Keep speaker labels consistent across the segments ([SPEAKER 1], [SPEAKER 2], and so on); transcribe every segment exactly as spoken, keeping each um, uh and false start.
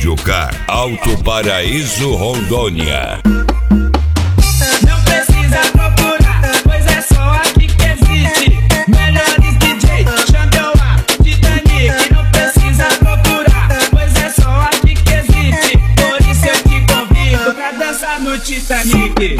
[SPEAKER 1] Videocar Alto Paraíso, Rondônia.
[SPEAKER 2] Não precisa procurar, pois é só aqui que existe. Melhores D J, Xandão, Titanic. Não precisa procurar, pois é só aqui que existe. Por isso eu te convido pra dançar no Titanic.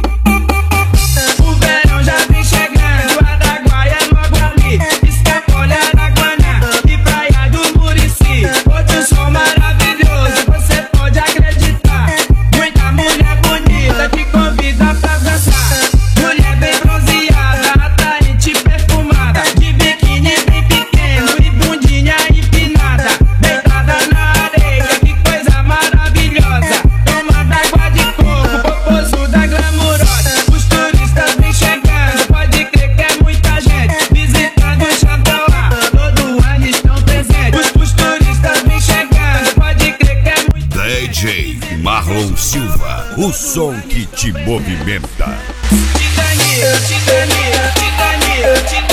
[SPEAKER 2] O verão já vem chegando, Araguaia é logo ali. Escapolha, Araguaná e Praia do Murici. Outro som maravilhoso, você pode acreditar. Muita mulher bonita te convida pra dançar. Mulher bem bronzeada, atraente, perfumada, de biquíni bem pequeno e bundinha empinada. Deitada na areia, que coisa maravilhosa. Tomando água de coco, popozuda glamurosa. Os turistas vêm chegando, pode crer que é muita gente visitando o Xandão, todo ano estão presentes. Os, os turistas vêm chegando, pode crer que é muita
[SPEAKER 1] D J Marlon Silva, o som que te movimenta.
[SPEAKER 2] Titanic, Titanic, Titanic, Titanic.